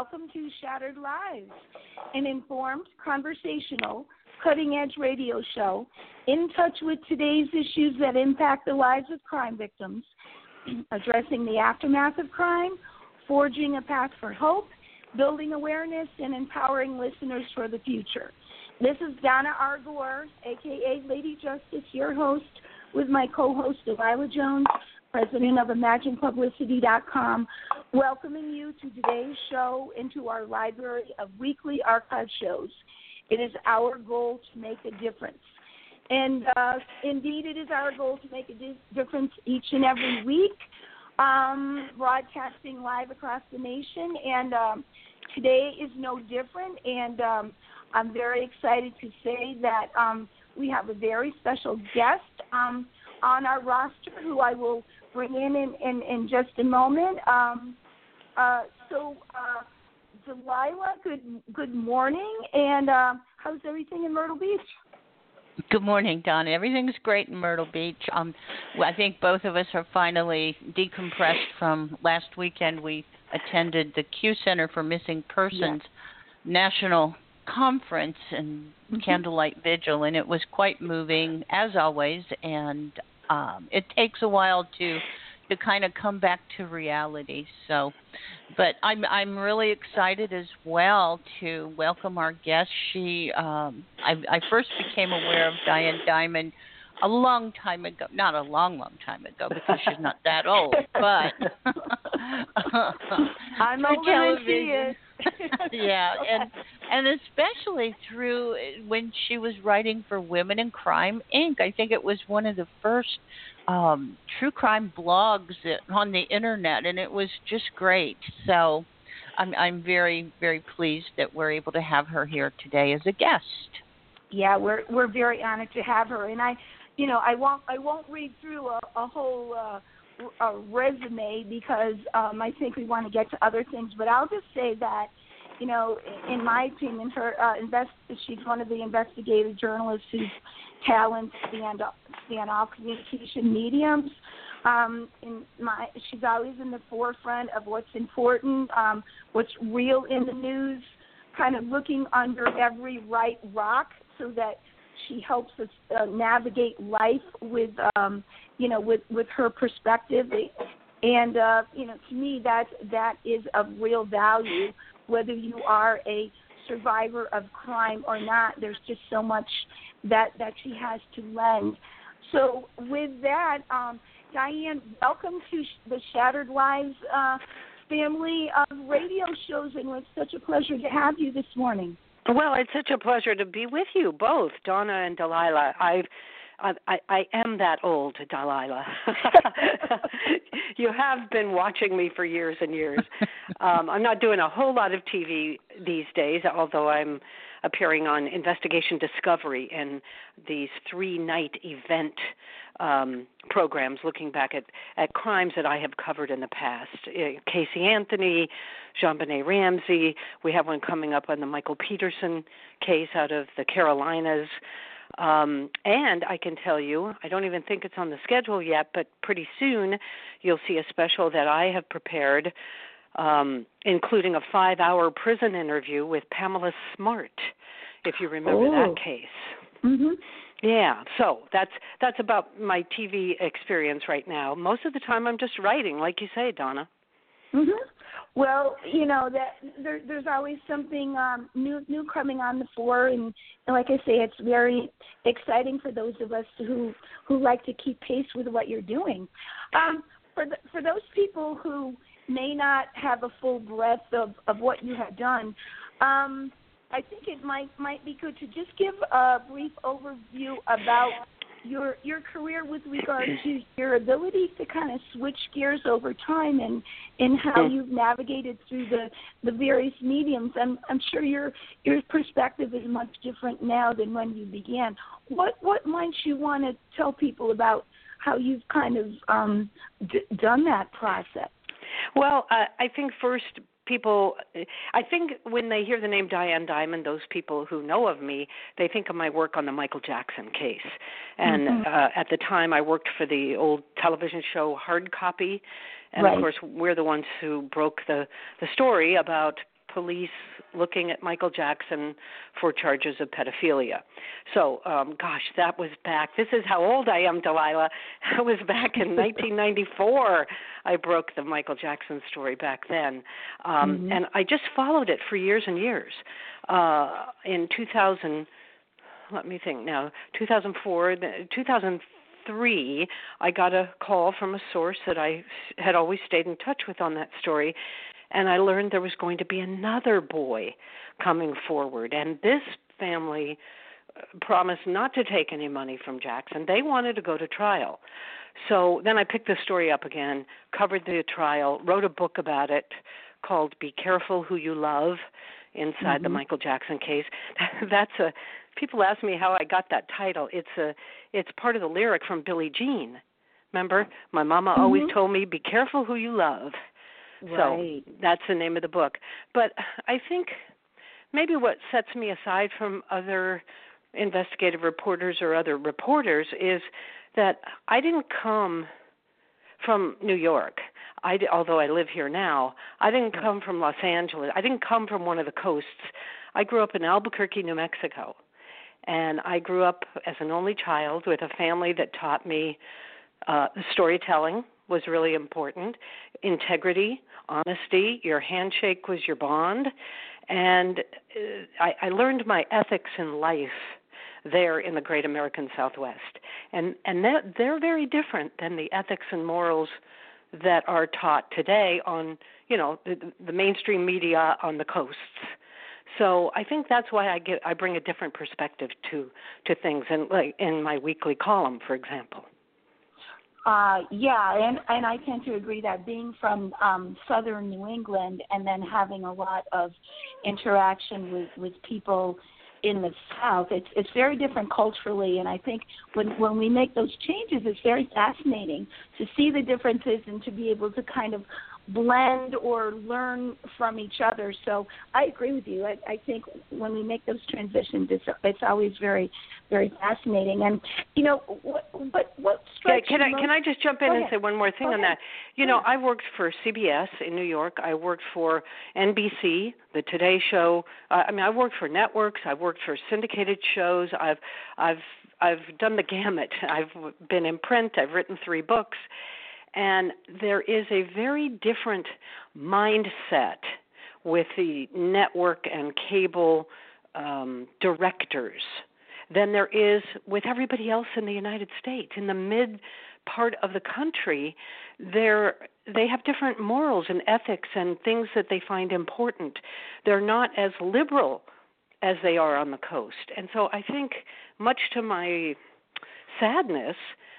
welcome to Shattered Lives, an informed, conversational, cutting-edge radio show in touch with today's issues that impact the lives of crime victims, addressing the aftermath of crime, forging a path for hope, building awareness, and empowering listeners for the future. This is Donna R. Gore, a.k.a. Lady Justice, your host, with my co-host, Delilah Jones, president of ImaginePublicity.com, welcoming you to today's show and to our library of weekly archive shows. It is our goal to make a difference. And indeed, it is our goal to make a difference each and every week, broadcasting live across the nation. And today is no different. And I'm very excited to say that we have a very special guest on our roster who I will bring in just a moment. Delilah, good morning, and how's everything in Myrtle Beach? Good morning, Donna. Everything's great in Myrtle Beach. I think both of us are finally decompressed from last weekend. We attended the Q Center for Missing Persons National Conference and Candlelight Vigil, and it was quite moving, as always, and it takes a while to kind of come back to reality. So, but I'm really excited as well to welcome our guest. I first became aware of Diane Dimond a long time ago. Not a long time ago because she's not that old, but I'm older than she is. Yeah, and especially through when she was writing for Women in Crime Inc. I think it was one of the first true crime blogs on the internet, and it was just great. So I'm very, very pleased that we're able to have her here today as a guest. Yeah, we're very honored to have her, and I won't read through a whole resume because I think we want to get to other things, but I'll just say that, in my opinion, her she's one of the investigative journalists whose talents stand all communication mediums. She's always in the forefront of what's important, what's real in the news, kind of looking under every right rock so that she helps us navigate life with her perspective. And, to me, that is of real value, whether you are a survivor of crime or not. There's just so much that she has to lend. So with that, Diane, welcome to the Shattered Lives family of radio shows, and it's such a pleasure to have you this morning. Well, it's such a pleasure to be with you both, Donna and Delilah. I am that old, Delilah. You have been watching me for years and years. I'm not doing a whole lot of TV these days, although I'm appearing on Investigation Discovery in these 3-night event programs looking back at crimes that I have covered in the past. Casey Anthony, JonBenet Ramsey. We have one coming up on the Michael Peterson case out of the Carolinas. And I can tell you, I don't even think it's on the schedule yet, but pretty soon you'll see a special that I have prepared, including a 5-hour prison interview with Pamela Smart, if you remember that case. Mm-hmm. Yeah, so that's about my TV experience right now. Most of the time I'm just writing, like you say, Donna. Mm-hmm. Well, that there's always something new coming on the fore, and like I say, it's very exciting for those of us who like to keep pace with what you're doing. For those people who may not have a full breadth of what you have done, I think it might be good to just give a brief overview about your career with regard to your ability to kind of switch gears over time and how you've navigated through the various mediums. I'm sure your perspective is much different now than when you began. What might you want to tell people about how you've kind of done that process? Well, I think first I think when they hear the name Diane Dimond, those people who know of me, they think of my work on the Michael Jackson case. And at the time, I worked for the old television show Hard Copy. And, of course, we're the ones who broke the story about police looking at Michael Jackson for charges of pedophilia. So, gosh, that was back. This is how old I am, Delilah. That was back in 1994. I broke the Michael Jackson story back then. And I just followed it for years and years. In 2000, let me think now, 2004, 2003, I got a call from a source that I had always stayed in touch with on that story, and I learned there was going to be another boy coming forward. And this family promised not to take any money from Jackson. They wanted to go to trial. So then I picked the story up again, covered the trial, wrote a book about it called Be Careful Who You Love, inside the Michael Jackson case. People ask me how I got that title. It's part of the lyric from Billie Jean. Remember, my mama always told me, be careful who you love. Right. So that's the name of the book. But I think maybe what sets me aside from other investigative reporters or other reporters is that I didn't come from New York. Although I live here now, I didn't come from Los Angeles. I didn't come from one of the coasts. I grew up in Albuquerque, New Mexico. And I grew up as an only child with a family that taught me storytelling was really important, integrity, honesty, your handshake was your bond. And I learned my ethics in life there in the great American Southwest. And they're very different than the ethics and morals that are taught today on, the mainstream media on the coasts. So I think that's why I bring a different perspective to things, and like in my weekly column, for example. Yeah, and I tend to agree that being from southern New England and then having a lot of interaction with people in the South, it's very different culturally, and I think when we make those changes, it's very fascinating to see the differences and to be able to kind of blend or learn from each other. So I agree with you. I think when we make those transitions, it's always very, very fascinating. And what strikes you most? Can I just jump in and say one more thing on that? I worked for CBS in New York. I worked for NBC, the Today Show. I worked for networks. I worked for syndicated shows. I've done the gamut. I've been in print. I've written 3 books. And there is a very different mindset with the network and cable directors than there is with everybody else in the United States. In the mid part of the country, they have different morals and ethics and things that they find important. They're not as liberal as they are on the coast. And so I think, much to my sadness,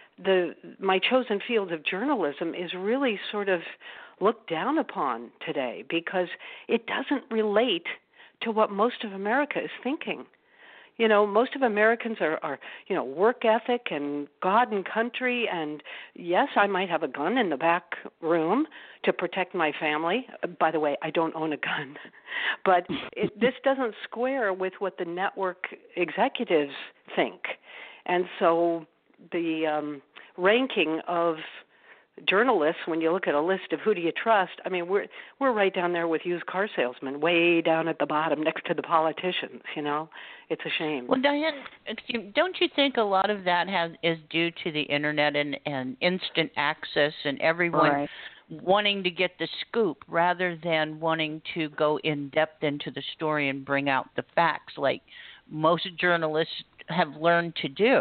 my chosen field of journalism is really sort of looked down upon today because it doesn't relate to what most of America is thinking. Most of Americans are work ethic and God and country, and yes, I might have a gun in the back room to protect my family. By the way, I don't own a gun. But this doesn't square with what the network executives think. And so the ranking of journalists, when you look at a list of who do you trust, we're right down there with used car salesmen, way down at the bottom next to the politicians. It's a shame. Well, Diane, don't you think a lot of that is due to the internet and instant access and everyone wanting to get the scoop rather than wanting to go in depth into the story and bring out the facts like most journalists have learned to do?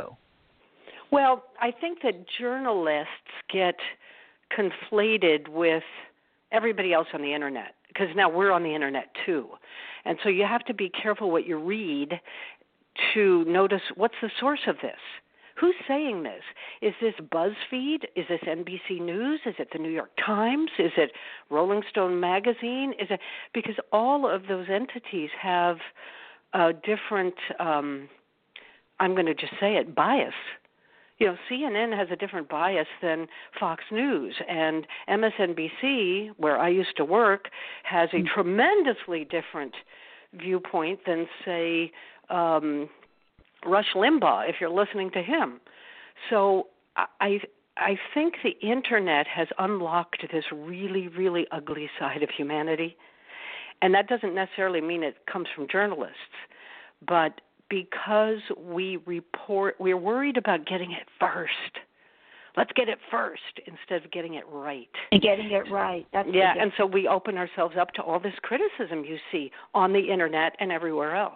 Well, I think that journalists get conflated with everybody else on the internet because now we're on the internet too. And so you have to be careful what you read to notice what's the source of this. Who's saying this? Is this BuzzFeed? Is this NBC News? Is it the New York Times? Is it Rolling Stone magazine? Because all of those entities have a different, I'm going to just say it, bias. CNN has a different bias than Fox News, and MSNBC, where I used to work, has a tremendously different viewpoint than, say, Rush Limbaugh, if you're listening to him. So I think the Internet has unlocked this really, really ugly side of humanity, And that doesn't necessarily mean it comes from journalists, but because we're worried about getting it first. Let's get it first instead of getting it right. And getting it right. That's and so we open ourselves up to all this criticism you see on the internet and everywhere else.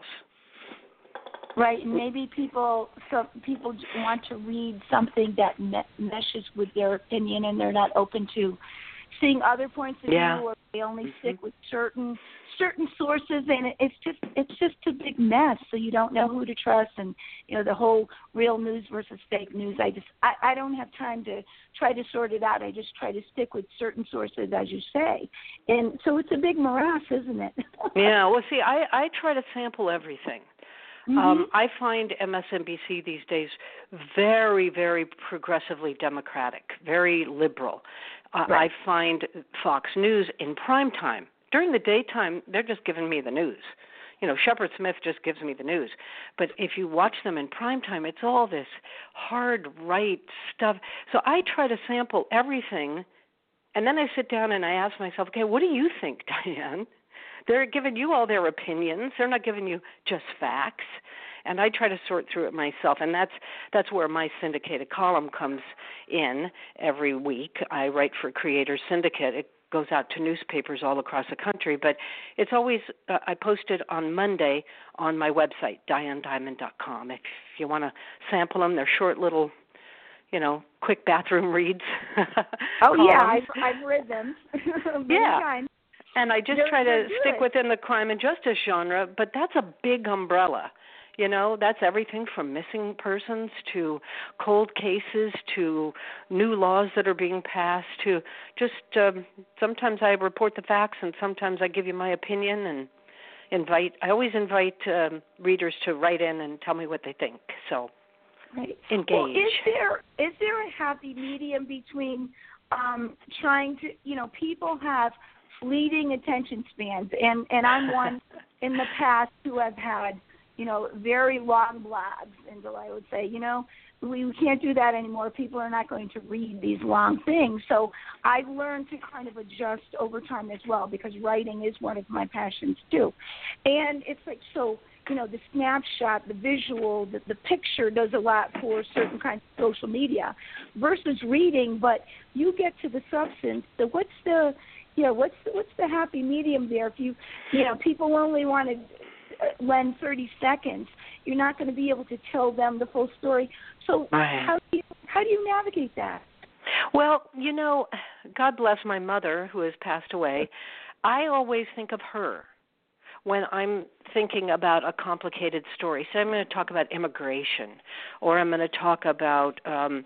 Right, and maybe people want to read something that meshes with their opinion, and they're not open to seeing other points of view, or they only stick with certain sources, and it's just a big mess. So you don't know who to trust, and the whole real news versus fake news. I don't have time to try to sort it out. I just try to stick with certain sources, as you say, and so it's a big morass, isn't it? Yeah. Well, see, I try to sample everything. I find MSNBC these days very, very progressively democratic, very liberal. I find Fox News in prime time. During the daytime, they're just giving me the news. Shepard Smith just gives me the news. But if you watch them in prime time, it's all this hard right stuff. So I try to sample everything, and then I sit down and I ask myself, okay, what do you think, Diane? They're giving you all their opinions. They're not giving you just facts. And I try to sort through it myself, and that's where my syndicated column comes in every week. I write for Creators Syndicate. It goes out to newspapers all across the country, but it's always I post it on Monday on my website, DianeDiamond.com. If you want to sample them, they're short little, quick bathroom reads. I've read them many times. And I just try to stick within the crime and justice genre, but that's a big umbrella. That's everything from missing persons to cold cases to new laws that are being passed to just sometimes I report the facts and sometimes I give you my opinion and I always invite readers to write in and tell me what they think. So engage. Well, is there a happy medium between trying to, people have fleeting attention spans, and I'm one in the past who have had, very long blogs, and I would say, we can't do that anymore. People are not going to read these long things. So I've learned to kind of adjust over time as well, because writing is one of my passions too. And it's like, so, the snapshot, the visual, the picture does a lot for certain kinds of social media versus reading, but you get to the substance. So what's the happy medium there? If people only want to lend 30 seconds, you're not going to be able to tell them the full story. So how do you navigate that? Well, God bless my mother who has passed away. I always think of her when I'm thinking about a complicated story. So I'm going to talk about immigration, or I'm going to talk about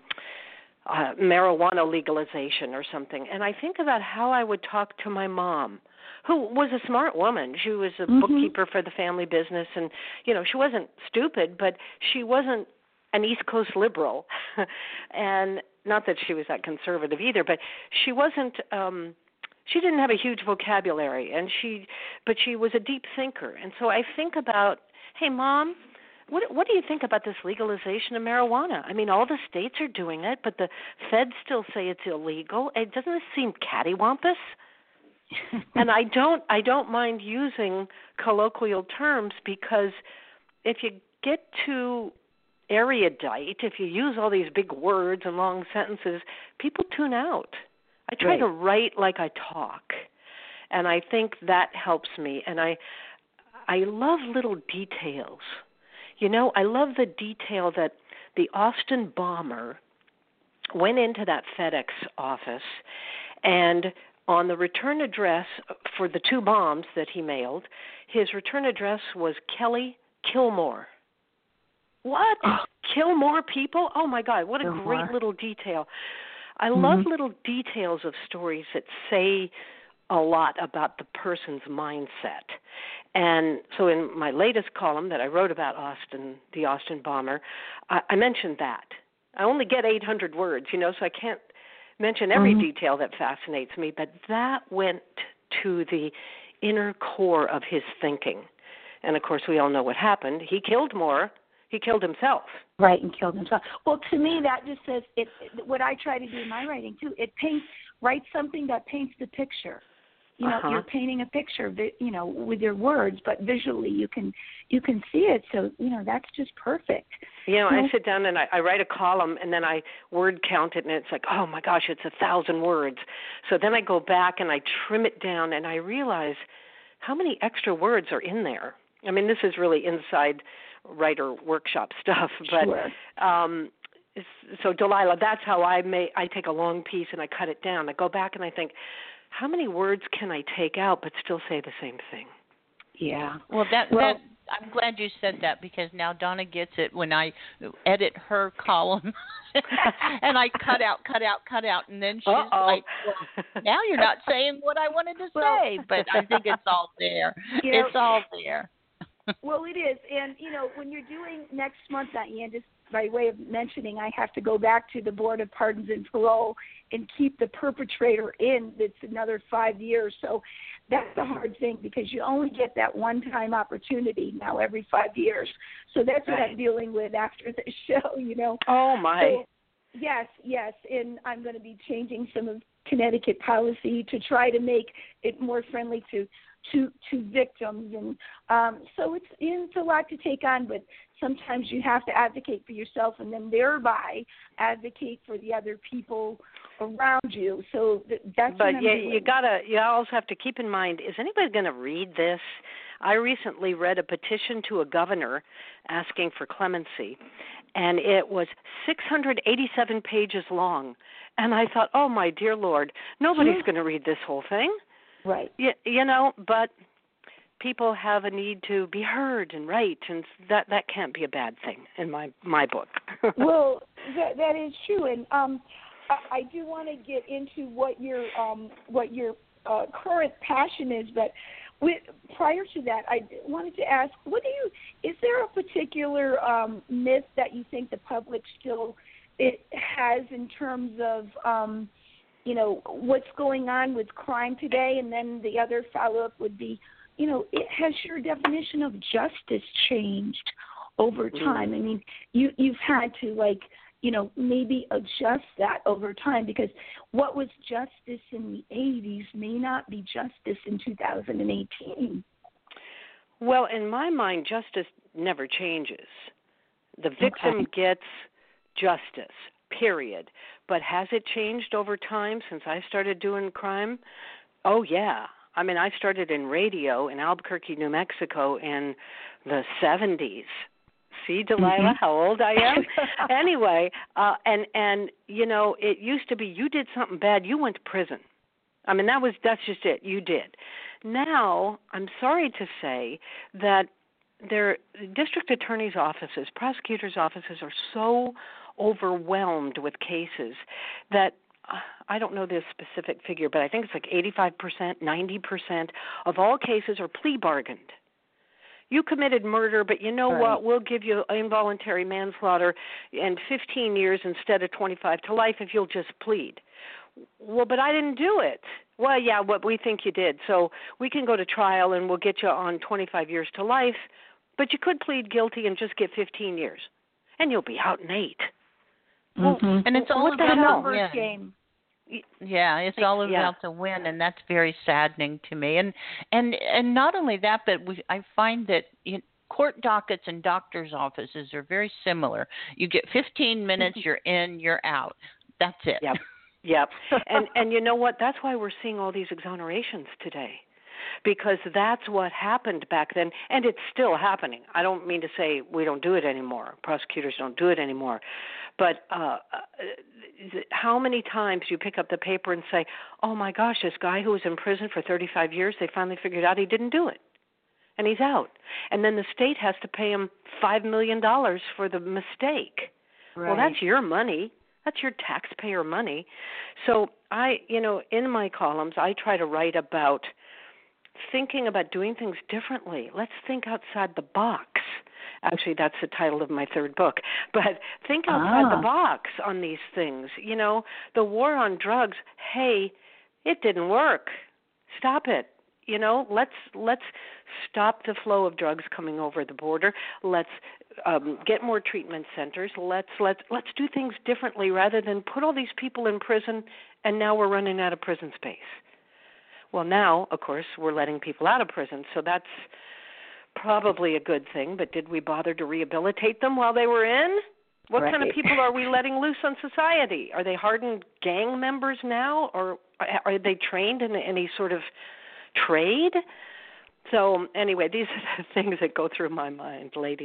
marijuana legalization or something. And I think about how I would talk to my mom, who was a smart woman. She was a bookkeeper for the family business, and, she wasn't stupid, but she wasn't an East Coast liberal. And not that she was that conservative either, but she wasn't she didn't have a huge vocabulary, but she was a deep thinker. And so I think about, hey, Mom, what do you think about this legalization of marijuana? I mean, all the states are doing it, but the feds still say it's illegal. Doesn't this seem cattywampus? And I don't mind using colloquial terms, because if you get too erudite, if you use all these big words and long sentences, people tune out. I try to write like I talk, and I think that helps me. And I love little details. I love the detail that the Austin bomber went into that FedEx office, and on the return address for the 2 bombs that he mailed, his return address was Kelly Kilmore. What? Kill more people? Oh, my God, what a great little detail. I love little details of stories that say a lot about the person's mindset. And so in my latest column that I wrote about the Austin bomber, I mentioned that. I only get 800 words, so I can't mention every detail that fascinates me, but that went to the inner core of his thinking. And, of course, we all know what happened. He killed more. He killed himself. Right, and killed himself. Well, to me, that just says, what I try to do in my writing, too, write something that paints the picture. you know, you're painting a picture, you know, with your words, but visually you can see it. So, you know, that's just perfect. You know, I sit down and I write a column, and then I word count it, and it's like, oh my gosh, it's 1,000 words. So then I go back and I trim it down, and I realize how many extra words are in there. I mean, this is really inside writer workshop stuff, but sure. So Delilah, that's how I take a long piece and I cut it down. I go back and I think, how many words can I take out but still say the same thing? Yeah. Well, I'm glad you said that, because now Donna gets it when I edit her column and I cut out, and then she's like, well, now you're not saying what I wanted to say, but I think it's all there. It's all there. Well, it is. And, you know, when you're doing next month, Diane, just by way of mentioning, I have to go back to the Board of Pardons and Parole and keep the perpetrator in. That's another 5 years. So that's the hard thing, because you only get that one-time opportunity now every 5 years. So that's what I'm dealing with after the show, you know. Oh, my. So, yes. And I'm going to be changing some of Connecticut policy to try to make it more friendly to victims, and so it's a lot to take on, but sometimes you have to advocate for yourself and then thereby advocate for the other people around you. So that's but what I'm doing. You also have to keep in mind, is anybody going to read this? I recently read a petition to a governor asking for clemency, and it was 687 pages long, and I thought, oh my dear Lord, nobody's going to read this whole thing. Right. You know, but people have a need to be heard and write, and that can't be a bad thing in my book. Well, that is true, and I do want to get into what your current passion is, but prior to that, I wanted to ask, is there a particular myth that you think the public still has in terms of you know, what's going on with crime today? And then the other follow-up would be, you know, has your definition of justice changed over time? I mean, you've had to, like, you know, maybe adjust that over time, because what was justice in the 80s may not be justice in 2018. Well, in my mind, justice never changes. The victim gets justice, period. But has it changed over time since I started doing crime? Oh, yeah. I mean, I started in radio in Albuquerque, New Mexico in the 70s. See, Delilah, how old I am? Anyway, and you know, it used to be you did something bad, you went to prison. I mean, that's just it. You did. Now, I'm sorry to say that their district attorney's offices, prosecutors' offices are so overwhelmed with cases that I don't know the specific figure, but I think it's like 85%, 90% of all cases are plea bargained. You committed murder, but you know what? We'll give you involuntary manslaughter and 15 years instead of 25 to life if you'll just plead. Well, but I didn't do it. Well, yeah, what we think you did. So we can go to trial and we'll get you on 25 years to life, but you could plead guilty and just get 15 years, and you'll be out in 8. Well, and it's all about the numbers game. Yeah, it's all about the win, and that's very saddening to me. And not only that, but I find that court dockets and doctors' offices are very similar. You get 15 minutes, you're in, you're out. That's it. Yep. And you know what? That's why we're seeing all these exonerations today, because that's what happened back then, and it's still happening. I don't mean to say we don't do it anymore. Prosecutors don't do it anymore. But how many times you pick up the paper and say, oh, my gosh, this guy who was in prison for 35 years, they finally figured out he didn't do it, and he's out. And then the state has to pay him $5 million for the mistake. Right. Well, that's your money. That's your taxpayer money. So in my columns, I try to write about thinking about doing things differently. Let's think outside the box. Actually, that's the title of my third book. But think outside the box on these things. You know, the war on drugs, hey, it didn't work. Stop it. You know, let's stop the flow of drugs coming over the border. Let's get more treatment centers. Let's do things differently rather than put all these people in prison and now we're running out of prison space. Well, now, of course, we're letting people out of prison, so that's probably a good thing, but did we bother to rehabilitate them while they were in? What kind of people are we letting loose on society? Are they hardened gang members now, or are they trained in any sort of trade? So anyway, these are the things that go through my mind, ladies.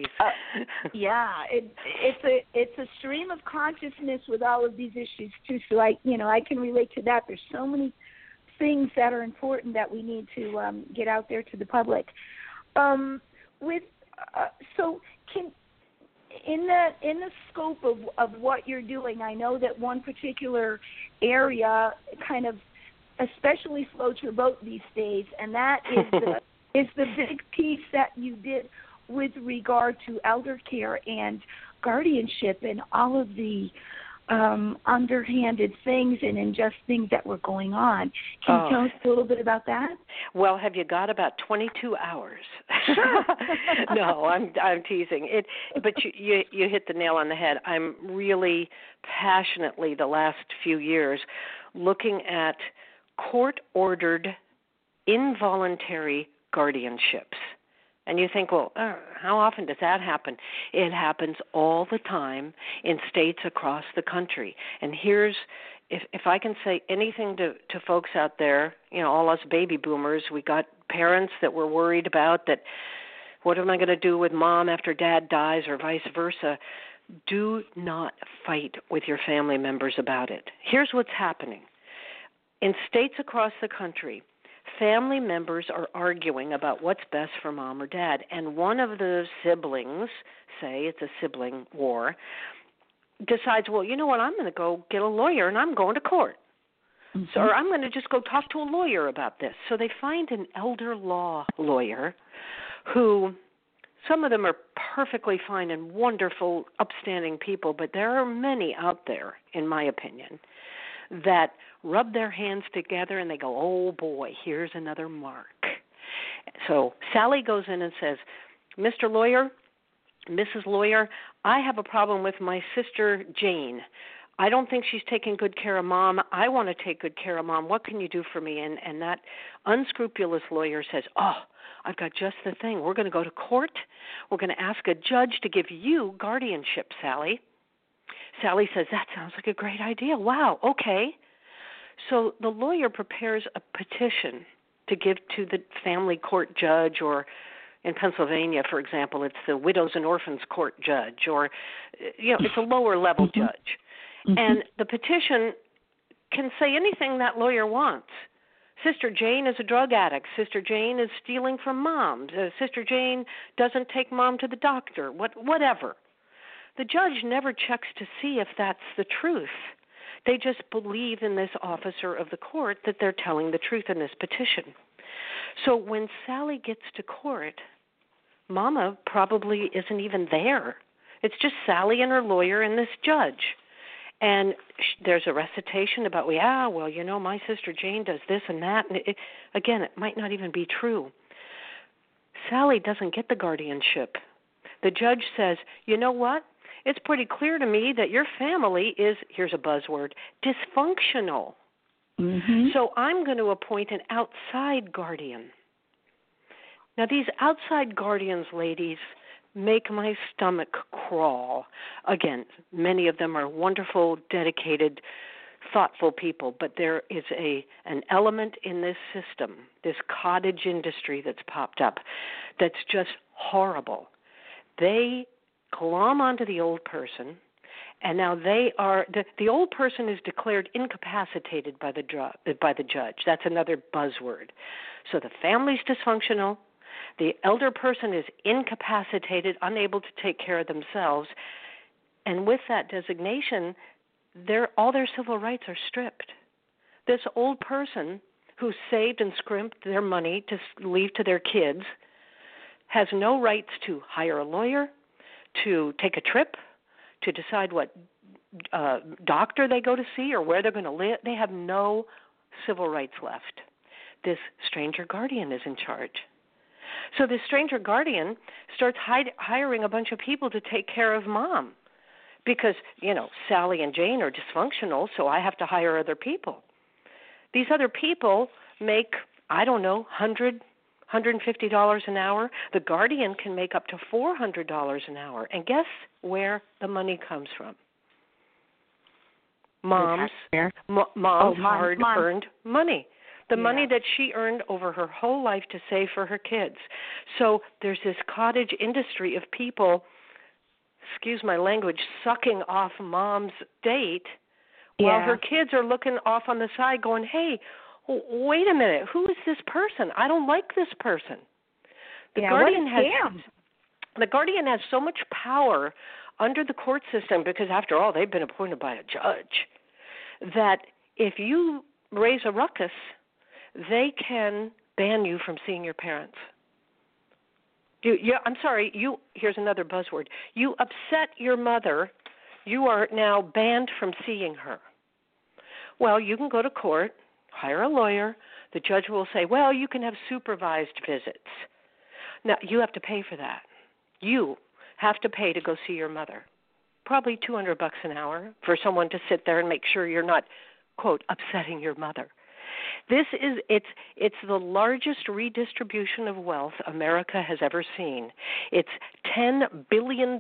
It's a stream of consciousness with all of these issues too. So I can relate to that. There's so many things that are important that we need to get out there to the public. In the scope of what you're doing, I know that one particular area kind of especially floats your boat these days, and that is the big piece that you did with regard to elder care and guardianship and all of the underhanded things and unjust things that were going on. Can you tell us a little bit about that? Well, have you got about 22 hours? No, I'm teasing. But you hit the nail on the head. I'm really passionately the last few years looking at court-ordered involuntary guardianships. And you think, well, how often does that happen? It happens all the time in states across the country. And here's, if I can say anything to folks out there, all us baby boomers, we got parents that we're worried about that, what am I going to do with mom after dad dies or vice versa? Do not fight with your family members about it. Here's what's happening. In states across the country, family members are arguing about what's best for mom or dad, and one of the siblings, say it's a sibling war, decides, well, you know what, I'm going to go get a lawyer and I'm going to court. Mm-hmm. So, or I'm going to just go talk to a lawyer about this. So they find an elder law lawyer who, some of them are perfectly fine and wonderful, upstanding people, but there are many out there, in my opinion, that rub their hands together and they go, oh boy, here's another mark. So Sally goes in and says, Mr. Lawyer, Mrs. Lawyer, I have a problem with my sister Jane. I don't think she's taking good care of mom. I want to take good care of mom. What can you do for me? And that unscrupulous lawyer says, I've got just the thing. We're going to go to court. We're going to ask a judge to give you guardianship, Sally. Sally says, that sounds like a great idea. Wow, okay. So the lawyer prepares a petition to give to the family court judge, or in Pennsylvania, for example, it's the Widows and Orphans Court judge, or, it's a lower level judge. Mm-hmm. And the petition can say anything that lawyer wants. Sister Jane is a drug addict. Sister Jane is stealing from mom. Sister Jane doesn't take mom to the doctor, whatever. The judge never checks to see if that's the truth. They just believe in this officer of the court that they're telling the truth in this petition. So when Sally gets to court, Mama probably isn't even there. It's just Sally and her lawyer and this judge. And there's a recitation about, my sister Jane does this and that. And it might not even be true. Sally doesn't get the guardianship. The judge says, you know what? It's pretty clear to me that your family is, here's a buzzword, dysfunctional. Mm-hmm. So I'm going to appoint an outside guardian. Now, these outside guardians, ladies, make my stomach crawl. Again, many of them are wonderful, dedicated, thoughtful people, but there is an element in this system, this cottage industry that's popped up, that's just horrible. They glom onto the old person, and now they are the old person is declared incapacitated by the judge. That's another buzzword. So the family's dysfunctional, the elder person is incapacitated, unable to take care of themselves, and with that designation, all their civil rights are stripped. This old person who saved and scrimped their money to leave to their kids has no rights to hire a lawyer, to take a trip, to decide what doctor they go to see or where they're going to live. They have no civil rights left. This stranger guardian is in charge. So this stranger guardian starts hiring a bunch of people to take care of mom because, Sally and Jane are dysfunctional, so I have to hire other people. These other people make I don't know, $150 an hour. The guardian can make up to $400 an hour. And guess where the money comes from? Mom's hard-earned money. The money that she earned over her whole life to save for her kids. So there's this cottage industry of people, excuse my language, sucking off mom's date while her kids are looking off on the side going, hey, wait a minute, who is this person? I don't like this person. The guardian has so much power under the court system because, after all, they've been appointed by a judge, that if you raise a ruckus, they can ban you from seeing your parents. Here's another buzzword. You upset your mother, you are now banned from seeing her. Well, you can go to court, hire a lawyer. The judge will say, well, you can have supervised visits. Now, you have to pay for that. You have to pay to go see your mother. Probably $200 an hour for someone to sit there and make sure you're not, quote, upsetting your mother. It's the largest redistribution of wealth America has ever seen. It's $10 billion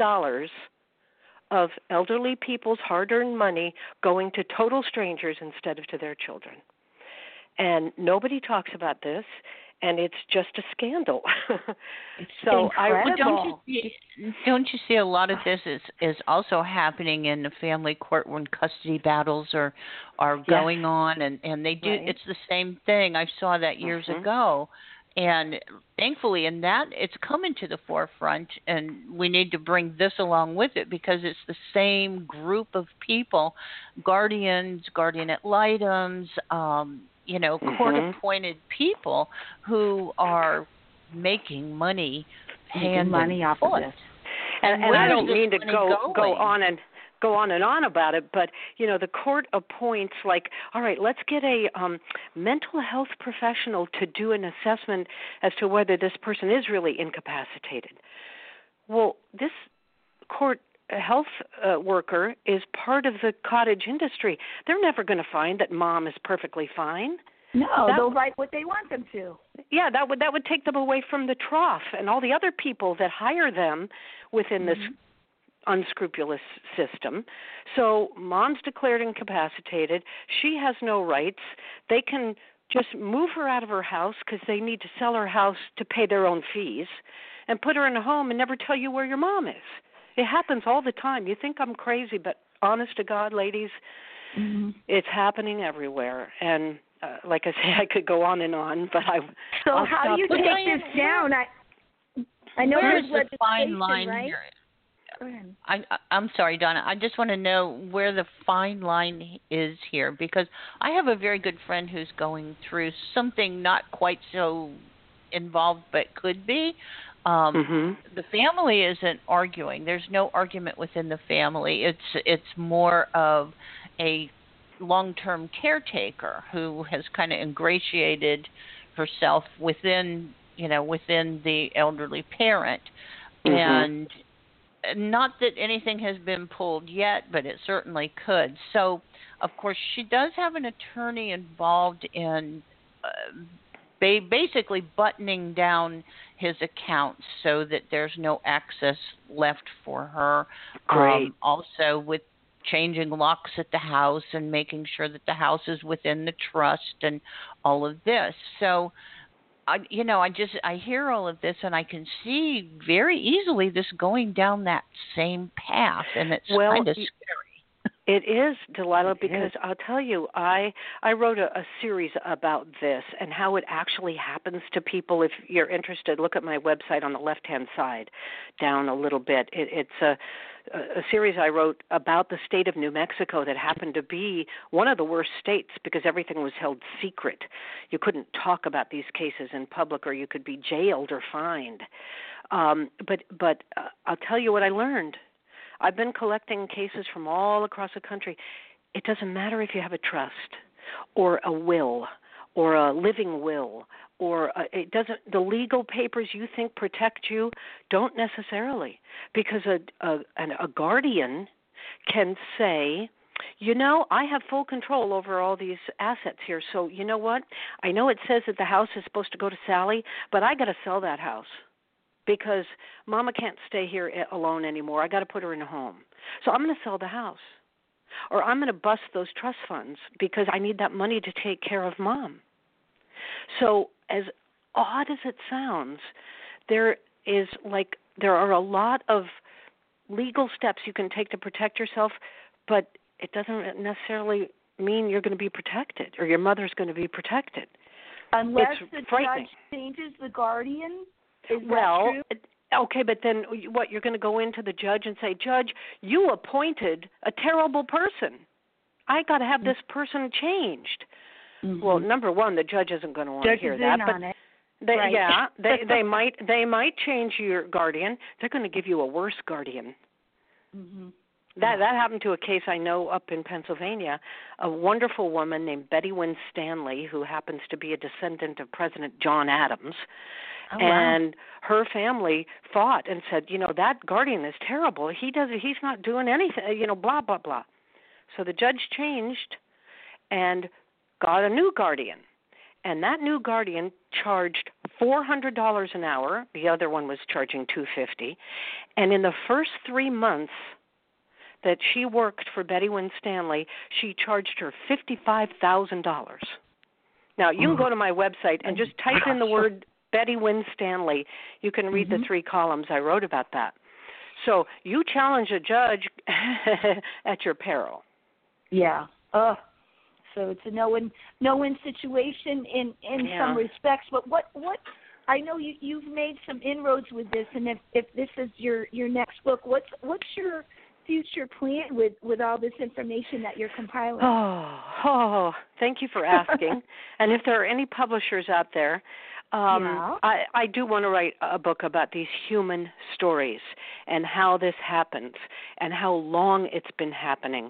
of elderly people's hard-earned money going to total strangers instead of to their children. And nobody talks about this, and it's just a scandal. So don't you see a lot of this is also happening in the family court when custody battles are going on, and they do it's the same thing. I saw that years ago, and thankfully in that it's coming to the forefront, and we need to bring this along with it because it's the same group of people, guardians, guardian ad litems, court-appointed people who are making money, money off of this. And I don't mean to go on and on about it, but the court appoints, like, all right, let's get a mental health professional to do an assessment as to whether this person is really incapacitated. Well, this court health worker is part of the cottage industry. They're never going to find that mom is perfectly fine. No, they'll write what they want them to. Yeah, that would take them away from the trough and all the other people that hire them within this unscrupulous system. So mom's declared incapacitated. She has no rights. They can just move her out of her house because they need to sell her house to pay their own fees and put her in a home and never tell you where your mom is. It happens all the time. You think I'm crazy, but honest to God, ladies, it's happening everywhere. And like I say, I could go on and on, but So how do you take this down? I know there's the fine line right? here. Go ahead. I'm sorry, Donna. I just want to know where the fine line is here because I have a very good friend who's going through something not quite so involved but could be. The family isn't arguing. There's no argument within the family. It's more of a long-term caretaker who has kind of ingratiated herself within the elderly parent. And not that anything has been pulled yet, but it certainly could. So, of course, she does have an attorney involved in basically buttoning down his accounts so that there's no access left for her. Great. Also with changing locks at the house and making sure that the house is within the trust and all of this. So, I hear all of this and I can see very easily this going down that same path, and it's kind of scary. It is, Delilah, because I'll tell you, I wrote a series about this and how it actually happens to people. If you're interested, look at my website on the left-hand side, down a little bit. It's a series I wrote about the state of New Mexico that happened to be one of the worst states because everything was held secret. You couldn't talk about these cases in public or you could be jailed or fined. But I'll tell you what I learned. I've been collecting cases from all across the country. It doesn't matter if you have a trust or a will or a living will or the legal papers you think protect you don't necessarily, because a guardian can say, I have full control over all these assets here. So you know what? I know it says that the house is supposed to go to Sally, but I got to sell that house because Mama can't stay here alone anymore. I got to put her in a home. So I'm going to sell the house. Or I'm going to bust those trust funds because I need that money to take care of Mom. So as odd as it sounds, there are a lot of legal steps you can take to protect yourself, but it doesn't necessarily mean you're going to be protected or your mother's going to be protected. Unless it's the frightening. judge changes the guardian? Is well, that true? Okay, but then what, you're going to go into the judge and say, Judge, you appointed a terrible person. I got to have this person changed. Mm-hmm. Well, number one, the judge isn't going to want to hear that. But they might change your guardian. They're going to give you a worse guardian. Mm-hmm. That happened to a case I know up in Pennsylvania, a wonderful woman named Betty Winstanley, who happens to be a descendant of President John Adams. Oh, and her family fought and said, that guardian is terrible. He's not doing anything, blah, blah, blah. So the judge changed and got a new guardian. And that new guardian charged $400 an hour. The other one was charging $250. And in the first 3 months that she worked for Betty Winstanley, she charged her $55,000. Now, you can go to my website and just type in the word Betty Winstanley. You can read the 3 columns I wrote about that. So you challenge a judge at your peril. Yeah. So it's a no-win situation in some respects. But what I know you've made some inroads with this, and if this is your next book, what's your future plan with all this information that you're compiling? Oh, thank you for asking. And if there are any publishers out there, I do want to write a book about these human stories and how this happens and how long it's been happening.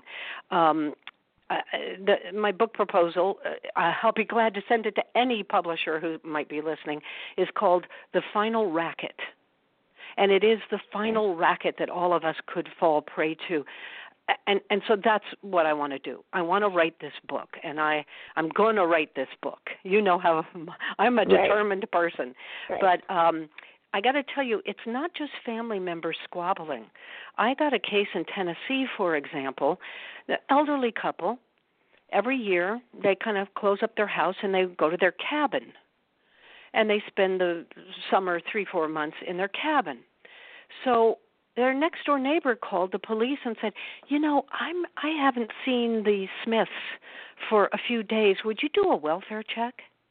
My book proposal, I'll be glad to send it to any publisher who might be listening, is called The Final Racket. And it is the final racket that all of us could fall prey to. And so that's what I want to do. I want to write this book, and I'm going to write this book. You know how I'm a determined person. Right. But I got to tell you, it's not just family members squabbling. I got a case in Tennessee, for example, the elderly couple. Every year they kind of close up their house and they go to their cabin, and they spend the summer 3-4 months in their cabin. So their next-door neighbor called the police and said, I haven't seen the Smiths for a few days. Would you do a welfare check?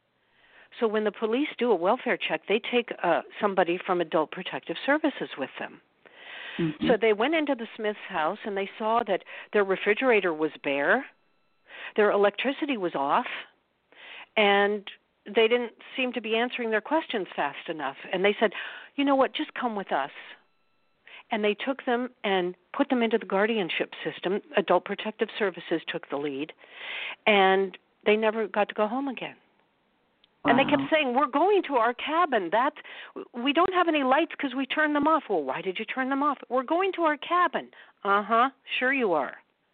So when the police do a welfare check, they take somebody from Adult Protective Services with them. Mm-hmm. So they went into the Smiths' house, and they saw that their refrigerator was bare, their electricity was off, and they didn't seem to be answering their questions fast enough. And they said, you know what, just come with us. And they took them and put them into the guardianship system. Adult Protective Services took the lead, and they never got to go home again. Wow. And they kept saying, we're going to our cabin. We don't have any lights because we turned them off. Well, why did you turn them off? We're going to our cabin. Sure you are.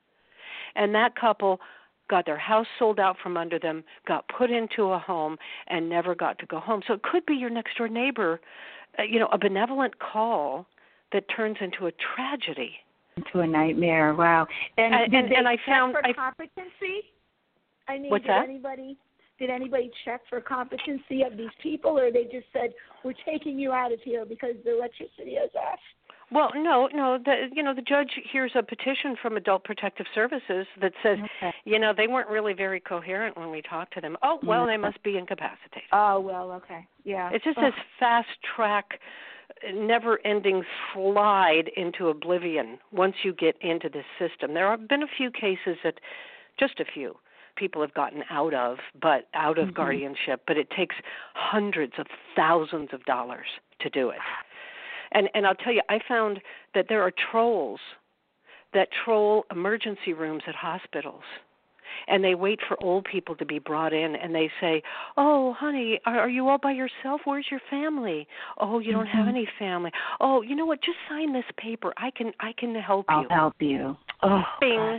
And that couple got their house sold out from under them, got put into a home, and never got to go home. So it could be your next-door neighbor, a benevolent call that turns into a tragedy. Into a nightmare. Wow. And I found for competency? I mean, what's that? Did anybody check for competency of these people, or they just said, we're taking you out of here because the electricity is off? Well, no. The judge hears a petition from Adult Protective Services that says, they weren't really very coherent when we talked to them. Oh, well, they must be incapacitated. Oh, well, okay. Yeah. It's just this fast-track, never-ending slide into oblivion once you get into this system. There have been a few cases that, just a few, people have gotten out of guardianship, but it takes hundreds of thousands of dollars to do it. And I'll tell you, I found that there are trolls that troll emergency rooms at hospitals. And they wait for old people to be brought in, and they say, oh, honey, are you all by yourself? Where's your family? Oh, you don't have any family. Oh, you know what? Just sign this paper. I can help you. I'll help you. Oh, Bing,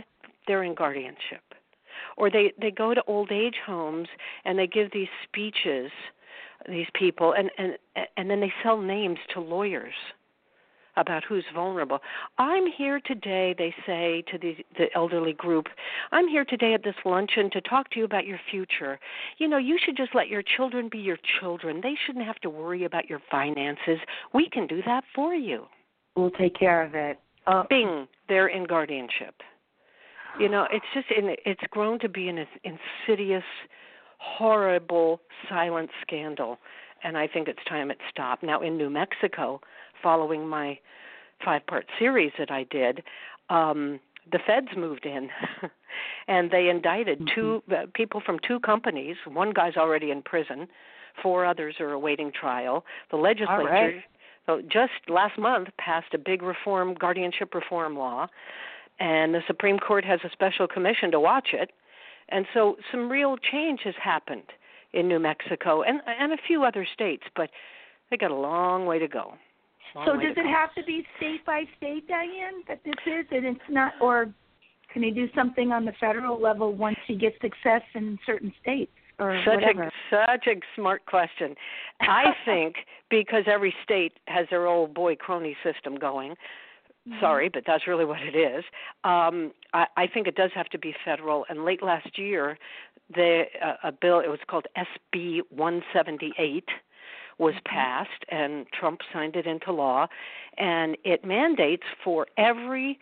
they're in guardianship. Or they go to old age homes and they give these speeches, these people, and then they sell names to lawyers about who's vulnerable. I'm here today, they say to the elderly group, I'm here today at this luncheon to talk to you about your future. You know, you should just let your children be your children. They shouldn't have to worry about your finances. We can do that for you. We'll take care of it. Bing, they're in guardianship. You know, it's grown to be an insidious, horrible, silent scandal, and I think it's time it stopped. Now, in New Mexico, following my 5-part series that I did, the feds moved in, and they indicted 2 people from 2 companies. One guy's already in prison. 4 others are awaiting trial. The legislature, just last month, passed a big guardianship reform law, and the Supreme Court has a special commission to watch it. And so some real change has happened in New Mexico and a few other states, but they got a long way to go. So does it have to be state by state, Diane, that this is, and it's not, or can you do something on the federal level once you get success in certain states? Or such a smart question. I think because every state has their old boy crony system going, sorry, but that's really what it is. I think it does have to be federal. And late last year, a bill, it was called SB 178, was passed, and Trump signed it into law. And it mandates for every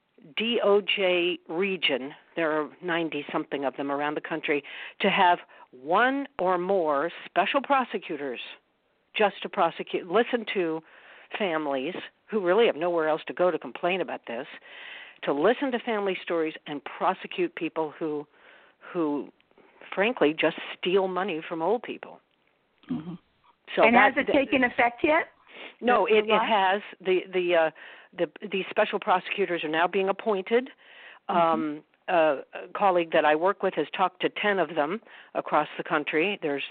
DOJ region, there are 90-something of them around the country, to have 1 or more special prosecutors just to listen to families who really have nowhere else to go to complain about this, to listen to family stories and prosecute people who frankly, just steal money from old people. Mm-hmm. So and has it taken effect yet? No, it has. These special prosecutors are now being appointed. A colleague that I work with has talked to 10 of them across the country. There's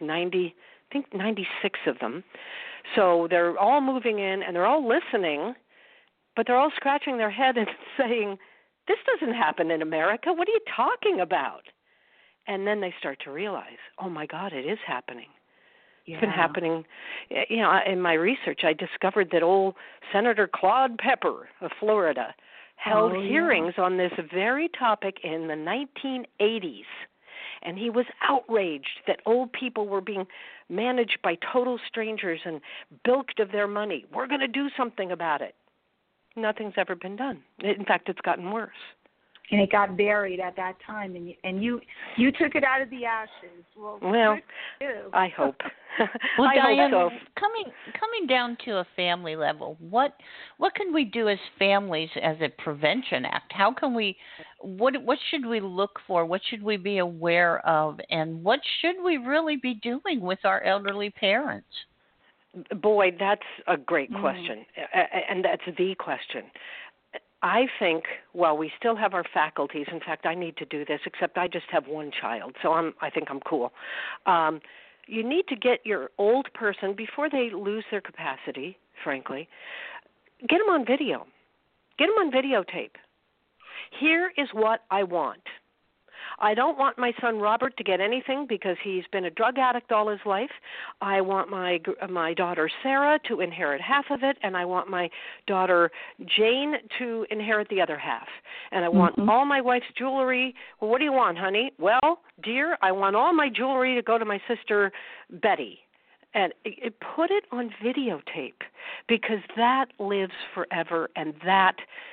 96 of them. So they're all moving in, and they're all listening, but they're all scratching their head and saying, this doesn't happen in America. What are you talking about? And then they start to realize, oh, my God, it is happening. Yeah. It's been happening. You know, in my research, I discovered that old Senator Claude Pepper of Florida held hearings on this very topic in the 1980s. And he was outraged that old people were being managed by total strangers and bilked of their money. We're going to do something about it. Nothing's ever been done. In fact, it's gotten worse. And it got buried at that time, and you took it out of the ashes. Well I hope. Well, Diane, hope so. Coming down to a family level, what can we do as families as a prevention act? How can we? What should we look for? What should we be aware of? And what should we really be doing with our elderly parents? Boy, that's a great question, and that's the question. I think, well, we still have our faculties. In fact, I need to do this, except I just have 1 child, so I think I'm cool. You need to get your old person, before they lose their capacity, frankly, get them on video. Get them on videotape. Here is what I want. I don't want my son Robert to get anything because he's been a drug addict all his life. I want my daughter Sarah to inherit half of it, and I want my daughter Jane to inherit the other half. And I want all my wife's jewelry. Well, what do you want, honey? Well, dear, I want all my jewelry to go to my sister Betty. And put it on videotape, because that lives forever, and that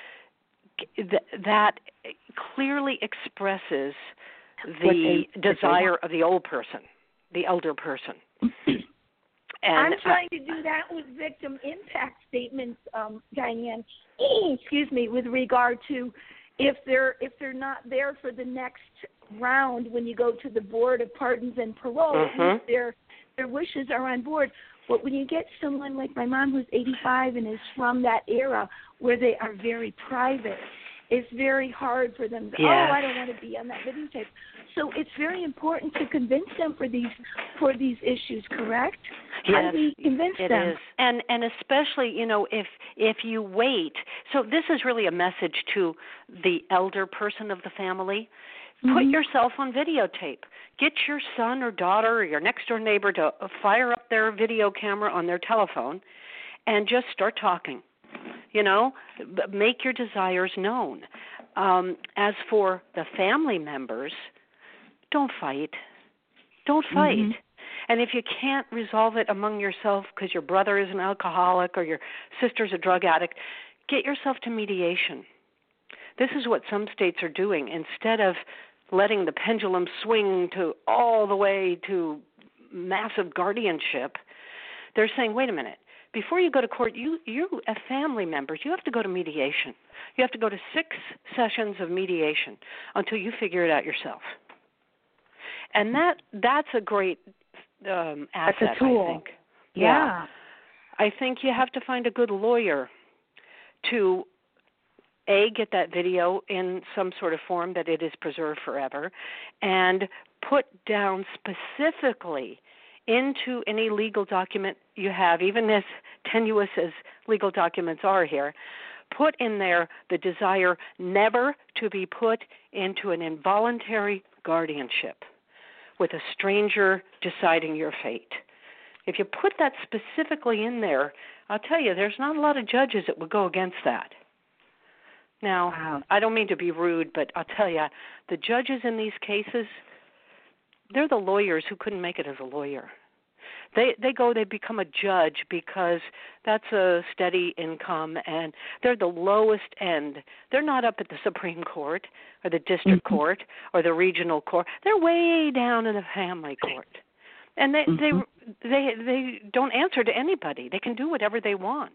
clearly expresses the desire of the old person, the elder person. And I'm trying to do that with victim impact statements, Diane. Excuse me, with regard to if they're not there for the next round when you go to the Board of Pardons and Parole, their wishes are on board. But when you get someone like my mom who's 85 and is from that era where they are very private, it's very hard for them to, I don't want to be on that videotape. So it's very important to convince them for these issues, correct? How do we convince them? It is. And especially, if you wait. So this is really a message to the elder person of the family. Put yourself on videotape. Get your son or daughter or your next door neighbor to fire up their video camera on their telephone and just start talking. Make your desires known. As for the family members, don't fight. Don't fight. And if you can't resolve it among yourself because your brother is an alcoholic or your sister's a drug addict, get yourself to mediation. This is what some states are doing. Instead of letting the pendulum swing to all the way to massive guardianship, they're saying, wait a minute, before you go to court, you as family members, you have to go to mediation. You have to go to 6 sessions of mediation until you figure it out yourself. And that's a great asset, that's a tool. I think. Yeah. I think you have to find a good lawyer to get that video in some sort of form that it is preserved forever, and put down specifically into any legal document you have, even as tenuous as legal documents are here, put in there the desire never to be put into an involuntary guardianship with a stranger deciding your fate. If you put that specifically in there, I'll tell you, there's not a lot of judges that would go against that. Now, wow. I don't mean to be rude, but I'll tell you, the judges in these cases, they're the lawyers who couldn't make it as a lawyer. They become a judge because that's a steady income, and they're the lowest end. They're not up at the Supreme Court or the district court or the regional court. They're way down in the family court. And they don't answer to anybody. They can do whatever they want.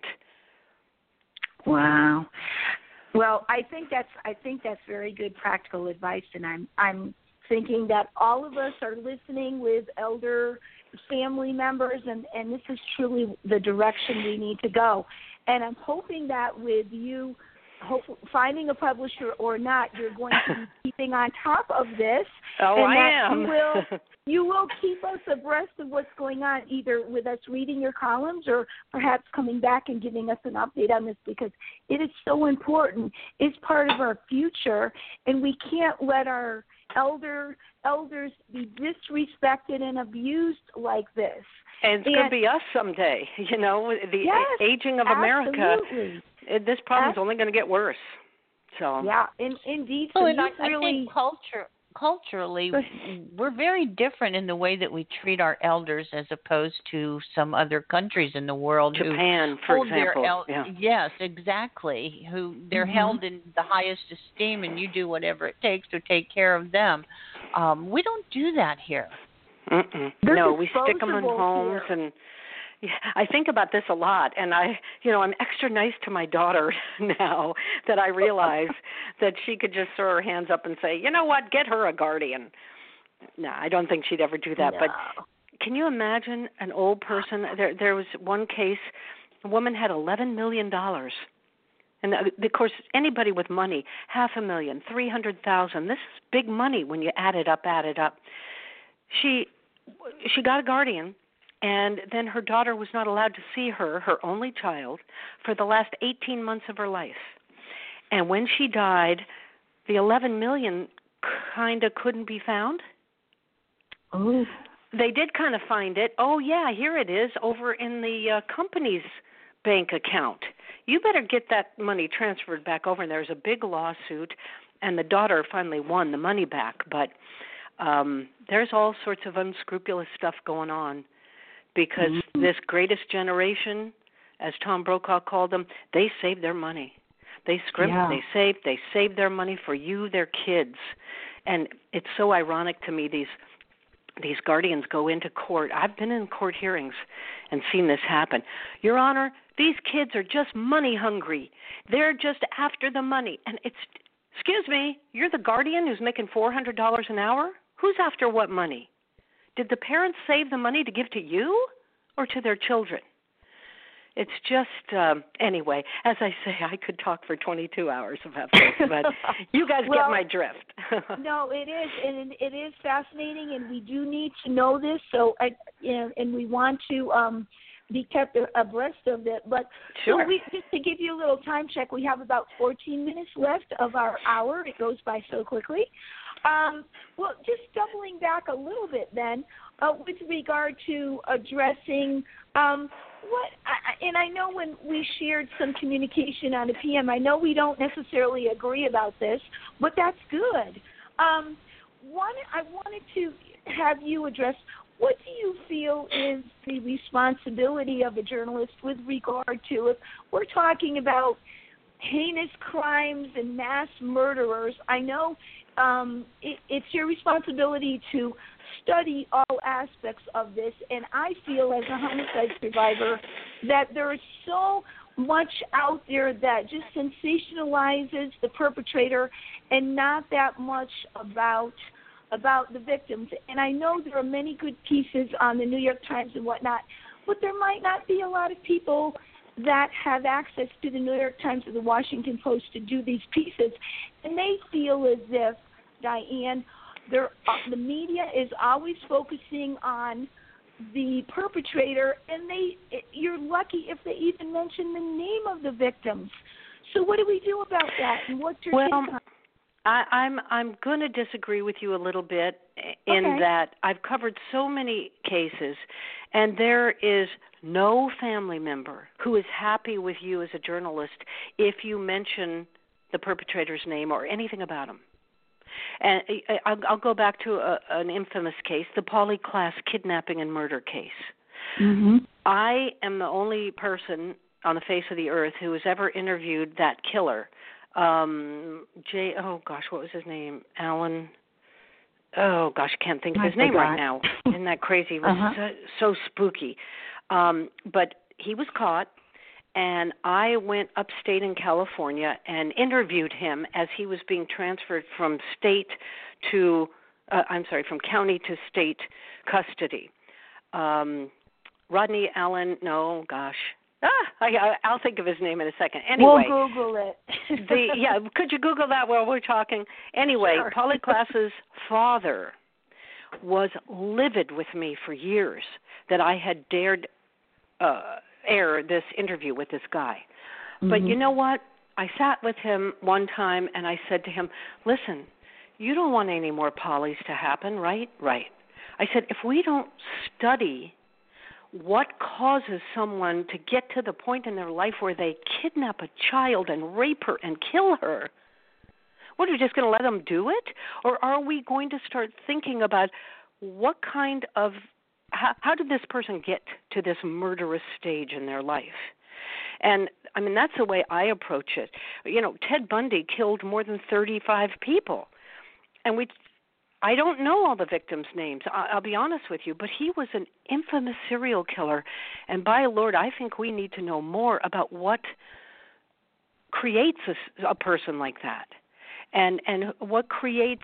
Wow. Well, I think that's very good practical advice, and I'm thinking that all of us are listening with elder family members, and this is truly the direction we need to go. And I'm hoping that with you finding a publisher or not, you're going to be keeping on top of this. Oh, and I that am. You will keep us abreast of what's going on, either with us reading your columns or perhaps coming back and giving us an update on this, because it is so important. It's part of our future, and we can't let our elders be disrespected and abused like this. And it's going to be us someday, the aging of America. Absolutely. This problem is only going to get worse. So yeah, indeed. So I think culturally, we're very different in the way that we treat our elders as opposed to some other countries in the world. Japan, for example. Yes, exactly. Who they're held in the highest esteem, and you do whatever it takes to take care of them. We don't do that here. No, we stick them in homes and. Yeah, I think about this a lot, and I'm extra nice to my daughter now that I realize that she could just throw her hands up and say, you know what, get her a guardian. No, I don't think she'd ever do that. No. But can you imagine an old person? There was one case, a woman had $11 million. And, of course, anybody with money, $500,000, $300,000, this is big money when you add it up. She got a guardian. And then her daughter was not allowed to see her only child, for the last 18 months of her life. And when she died, the $11 million kind of couldn't be found. Oh. They did kind of find it. Oh, yeah, here it is over in the company's bank account. You better get that money transferred back over. And there was a big lawsuit, and the daughter finally won the money back. But there's all sorts of unscrupulous stuff going on. Because this greatest generation, as Tom Brokaw called them, they saved their money. They scrimped, they saved their money for you, their kids. And it's so ironic to me, these guardians go into court. I've been in court hearings and seen this happen. Your Honor, these kids are just money hungry. They're just after the money. And excuse me, you're the guardian who's making $400 an hour? Who's after what money? Did the parents save the money to give to you or to their children? It's just, anyway, as I say, I could talk for 22 hours about this, but you guys get my drift. No, it is, and it is fascinating, and we do need to know this, so and we want to be kept abreast of it. But sure. So just to give you a little time check, we have about 14 minutes left of our hour. It goes by so quickly. Well, just doubling back a little bit then, with regard to addressing and I know when we shared some communication on a PM, I know we don't necessarily agree about this, but that's good. I wanted to have you address, what do you feel is the responsibility of a journalist with regard to, if we're talking about heinous crimes and mass murderers, I know it's your responsibility to study all aspects of this, and I feel as a homicide survivor that there is so much out there that just sensationalizes the perpetrator and not that much about the victims. And I know there are many good pieces on the New York Times and whatnot, but there might not be a lot of people that have access to the New York Times or the Washington Post to do these pieces, and they feel as if, Diane, the media is always focusing on the perpetrator, and you're lucky if they even mention the name of the victims. So what do we do about that, and what's your take on? I'm going to disagree with you a little bit in that I've covered so many cases, and there is no family member who is happy with you as a journalist if you mention the perpetrator's name or anything about him. And I'll go back to an infamous case, the Polly Klaas kidnapping and murder case. Mm-hmm. I am the only person on the face of the earth who has ever interviewed that killer. What was his name? Alan. Oh gosh, I can't think of his name right now. Isn't that crazy? It was so spooky. But he was caught, and I went upstate in California and interviewed him as he was being transferred from from county to state custody. Rodney Allen, I'll think of his name in a second. Anyway, we'll Google it. Could you Google that while we're talking? Anyway, Sure. Polly Klaas's father was livid with me for years that I had dared air this interview with this guy. Mm-hmm. But you know what? I sat with him one time and I said to him, listen, you don't want any more Pollys to happen, right? Right. I said, if we don't study what causes someone to get to the point in their life where they kidnap a child and rape her and kill her, what, are we just going to let them do it? Or are we going to start thinking about what kind of, how did this person get to this murderous stage in their life? And, I mean, that's the way I approach it. You know, Ted Bundy killed more than 35 people. And I don't know all the victims' names, I'll be honest with you, but he was an infamous serial killer. And by Lord, I think we need to know more about what creates a person like that. And what creates,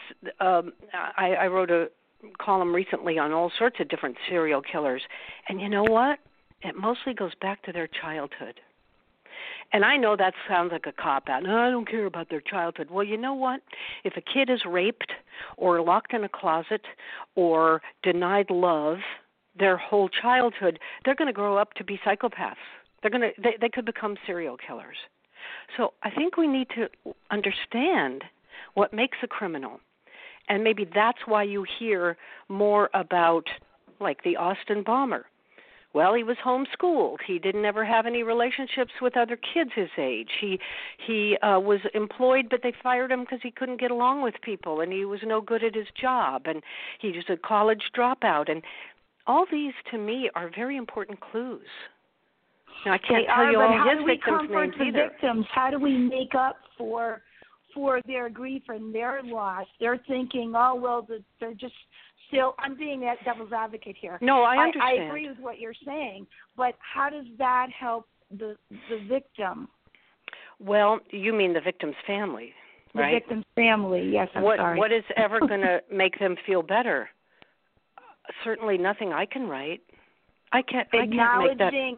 I wrote a column recently on all sorts of different serial killers. And you know what? It mostly goes back to their childhood. And I know that sounds like a cop-out. No, I don't care about their childhood. Well, you know what? If a kid is raped or locked in a closet or denied love their whole childhood, they're going to grow up to be psychopaths. They could become serial killers. So I think we need to understand what makes a criminal. And maybe that's why you hear more about, like, the Austin bomber. Well, he was homeschooled. He didn't ever have any relationships with other kids his age. He was employed, but they fired him because he couldn't get along with people, and he was no good at his job, and he was a college dropout. And all these, to me, are very important clues. Now, I can't tell you all his victims' names either. Victims? How do we make up for their grief and their loss? They're thinking, oh, well, they're just still, I'm being that devil's advocate here. No, I understand. I agree with what you're saying, but how does that help the victim? Well, you mean the victim's family, right? The victim's family, yes, I'm sorry. What is ever going to make them feel better? Certainly nothing I can write. I can't make that.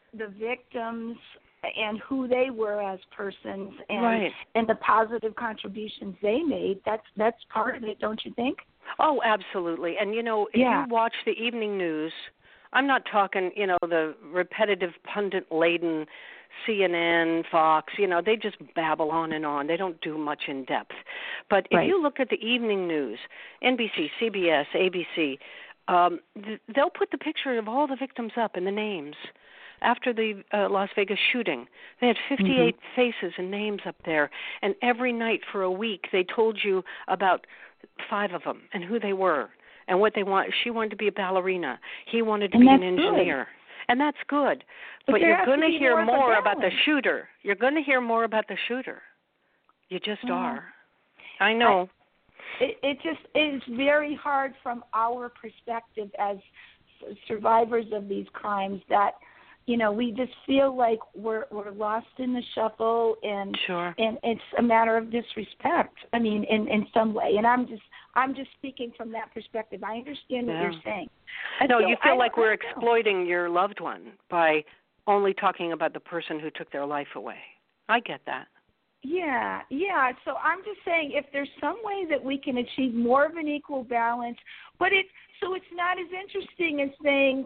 the victims and who they were as persons, and Right. and the positive contributions they made. That's part of it, don't you think? Oh, absolutely. And, if Yeah. you watch the evening news, I'm not talking, the repetitive pundit-laden CNN, Fox, they just babble on and on. They don't do much in depth. But if Right. you look at the evening news, NBC, CBS, ABC, they'll put the picture of all the victims up and the names. After the Las Vegas shooting, they had 58 faces and names up there. And every night for a week, they told you about 5 of them and who they were and what they want. She wanted to be a ballerina. He wanted to be an engineer. Good. And that's good. But you're going to hear more about the shooter. You're going to hear more about the shooter. You just are. I know. It just is very hard from our perspective as survivors of these crimes that, we just feel like we're lost in the shuffle, and Sure. And it's a matter of disrespect. I mean, in some way. And I'm just speaking from that perspective. I understand what you're saying. No, you feel like we're exploiting your loved one by only talking about the person who took their life away. I get that. Yeah. So I'm just saying, if there's some way that we can achieve more of an equal balance, but it's not as interesting as saying,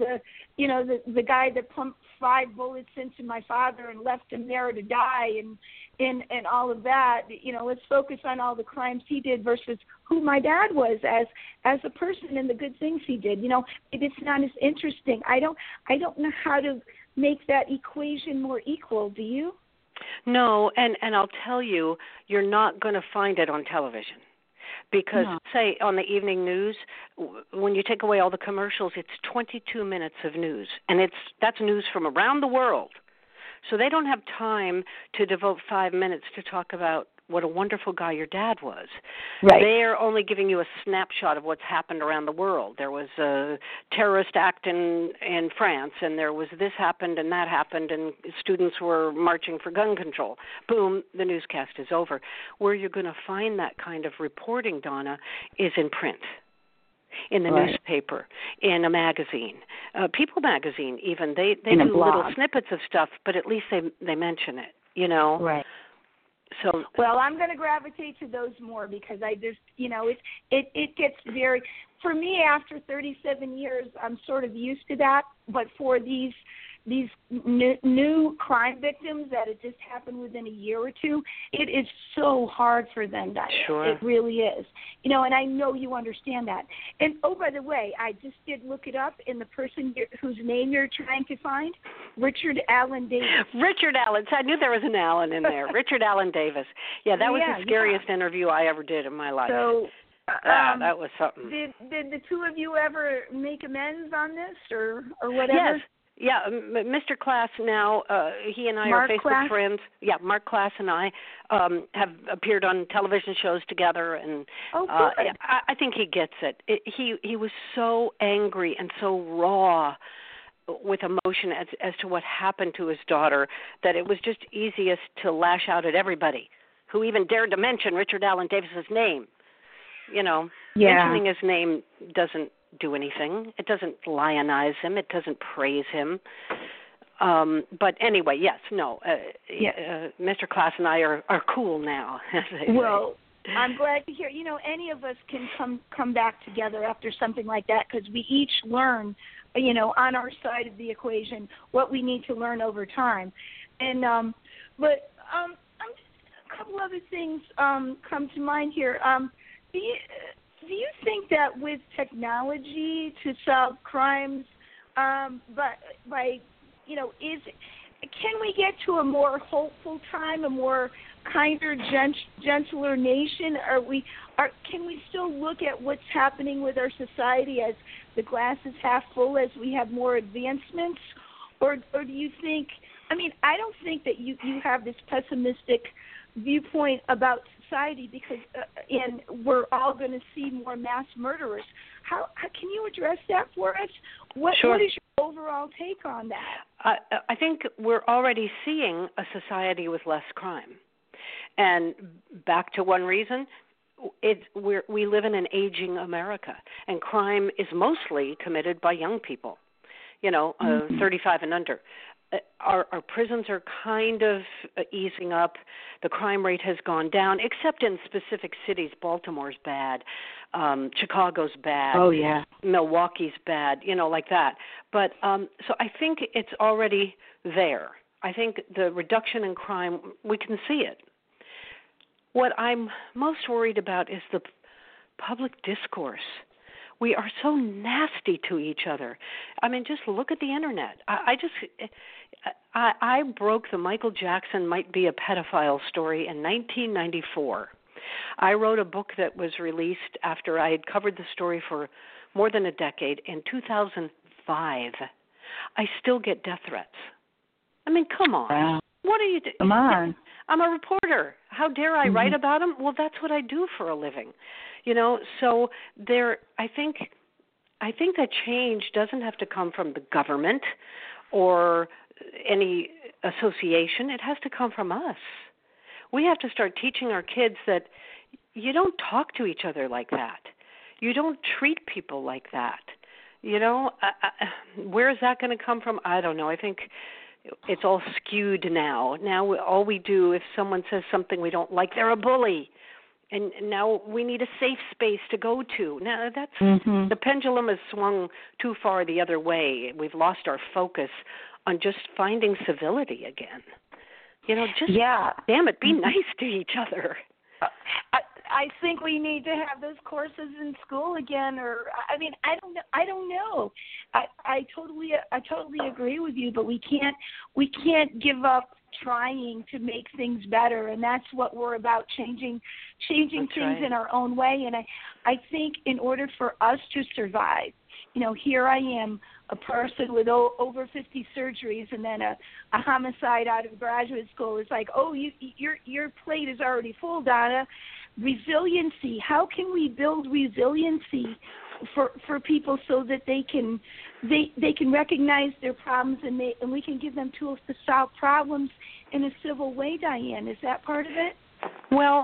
the guy that pumped 5 bullets into my father and left him there to die, and all of that. Let's focus on all the crimes he did versus who my dad was as a person and the good things he did. It's not as interesting. I don't know how to make that equation more equal. Do you? No, and I'll tell you, you're not going to find it on television. Because, say, on the evening news, when you take away all the commercials, it's 22 minutes of news. And that's news from around the world. So they don't have time to devote 5 minutes to talk about what a wonderful guy your dad was. Right. They're only giving you a snapshot of what's happened around the world. There was a terrorist act in France, and there was this happened and that happened, and students were marching for gun control. Boom, the newscast is over. Where you're going to find that kind of reporting, Donna, is in print, in the newspaper, in a magazine, People magazine even. They do little snippets of stuff, but at least they mention it, Right. So, well, I'm going to gravitate to those more because I just, it gets very, for me, after 37 years, I'm sort of used to that. But for these new crime victims that it just happened within a year or two, it is so hard for them. Sure. It really is. And I know you understand that. And, oh, by the way, I just did look it up, and the person whose name you're trying to find, Richard Allen Davis. Richard Allen. I knew there was an Allen in there. Richard Allen Davis. Yeah, that was the scariest interview I ever did in my life. So, that was something. Did the two of you ever make amends on this or whatever? Yes. Yeah, Mr. Klass now, he and I Mark are Facebook Klass? friends. Yeah, Mark Klass and I have appeared on television shows together, and I think he gets it. He was so angry and so raw with emotion as to what happened to his daughter that it was just easiest to lash out at everybody who even dared to mention Richard Allen Davis's name. Mentioning his name doesn't do anything. It doesn't lionize him. It doesn't praise him. But anyway, yes, no. Mr. Klass and I are cool now. Well, I'm glad to hear. Any of us can come back together after something like that because we each learn, on our side of the equation what we need to learn over time. And a couple other things come to mind here. Do you think that with technology to solve crimes, can we get to a more hopeful time, a more kinder, gentler nation? Can we still look at what's happening with our society as the glass is half full as we have more advancements, or do you think? I mean, I don't think that you have this pessimistic viewpoint about society because and we're all going to see more mass murderers. How can you address that for us? What is your overall take on that? I think we're already seeing a society with less crime. And back to one reason, we live in an aging America, and crime is mostly committed by young people. 35 and under. Our prisons are kind of easing up. The crime rate has gone down, except in specific cities. Baltimore's bad. Chicago's bad. Oh, yeah. Milwaukee's bad, like that. But so I think it's already there. I think the reduction in crime, we can see it. What I'm most worried about is the public discourse. We are so nasty to each other. I mean, just look at the internet. I broke the Michael Jackson might be a pedophile story in 1994. I wrote a book that was released after I had covered the story for more than a decade. In 2005, I still get death threats. I mean, come on. Wow. What are you doing? Come on. I'm a reporter. How dare I write about them? Well, that's what I do for a living. So I think that change doesn't have to come from the government or any association. It has to come from us. We have to start teaching our kids that you don't talk to each other like that. You don't treat people like that. Where is that going to come from? I don't know. I think it's all skewed now. Now all we do, if someone says something we don't like, they're a bully. And now we need a safe space to go to. Now that's the pendulum has swung too far the other way. We've lost our focus on just finding civility again. Damn it, be nice to each other. I think we need to have those courses in school again, I don't know. I totally agree with you, but we can't give up trying to make things better, and that's what we're about, changing things in our own way. And I think in order for us to survive, here I am, a person with over 50 surgeries, and then a homicide out of graduate school. It's like, your plate is already full, Donna. Resiliency. How can we build resiliency for people so that they can recognize their problems and we can give them tools to solve problems in a civil way, Diane? Is that part of it? Well,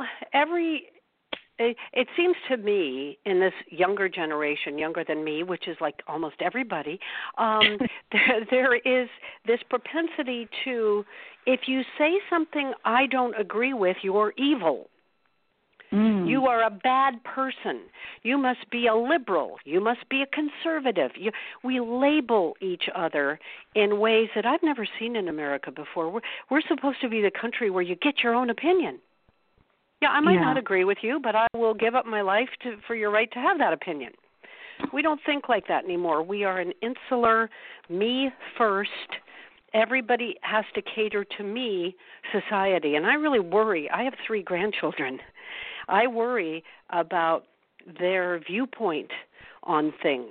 it seems to me in this younger generation, younger than me, which is like almost everybody, there is this propensity to, if you say something I don't agree with, you're evil. You are a bad person. You must be a liberal. You must be a conservative. We label each other in ways that I've never seen in America before. We're supposed to be the country where you get your own opinion. Yeah, I might not agree with you, but I will give up my life for your right to have that opinion. We don't think like that anymore. We are an insular, me first, everybody has to cater to me society. And I really worry. I have 3 grandchildren. I worry about their viewpoint on things.